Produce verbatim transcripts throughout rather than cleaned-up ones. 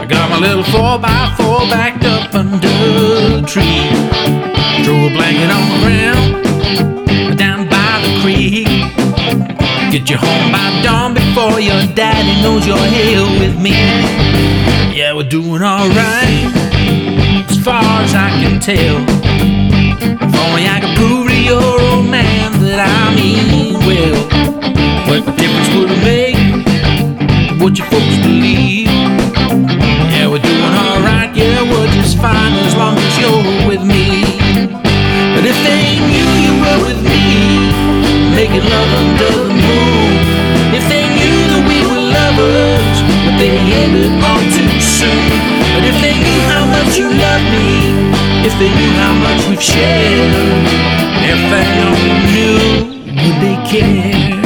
I got my little four by four backed up under the tree. Throw a blanket on the ground down by the creek. Get you home by dawn before your daddy knows you're here with me. Yeah, we're doing alright as far as I can tell. If only I could prove to your old man that I mean well. What difference would it make what your folks believe? Yeah, we're doing alright, yeah, we're just fine as long as you're with me. But if they knew you were with me, making love under the moon, if they knew that we were lovers, but they ended all too soon. But if they knew how much you love me, if they knew how much we've shared, if they only knew, would they care?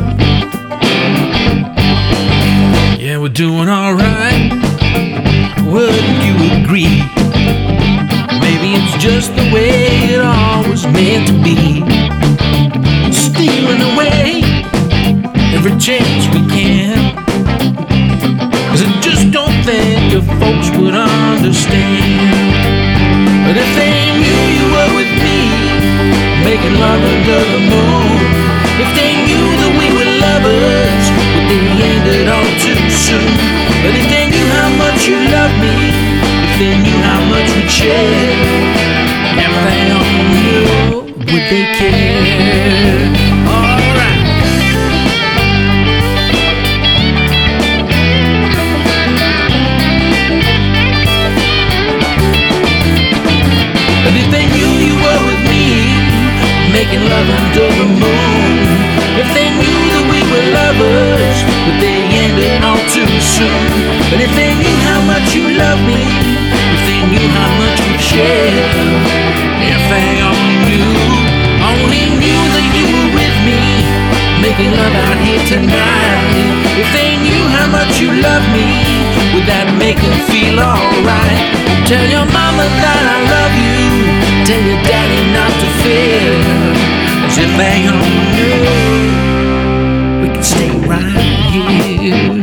Yeah, we're doing alright, wouldn't you agree? Maybe it's just the way it all was meant to be. Stealing away every chance we can, 'cause I just don't think your folks would understand. But if they knew you were with me, making love under the moon, if they knew that we were lovers, but they ended all too soon. But if they knew how much you love me, if they knew how much we'd share, if they only knew, would they care? Alright. But if they knew you were with me, making love under the moon, if they knew that we were lovers, but they ended all too soon. But if they knew how much you love me, if they knew how much we'd share, if they only knew, only knew that you were with me, making love out here tonight. If they knew how much you love me, would that make them feel alright? Tell your mama that I love you, tell your daddy not to fear, 'cause if they only knew, we could stay right here.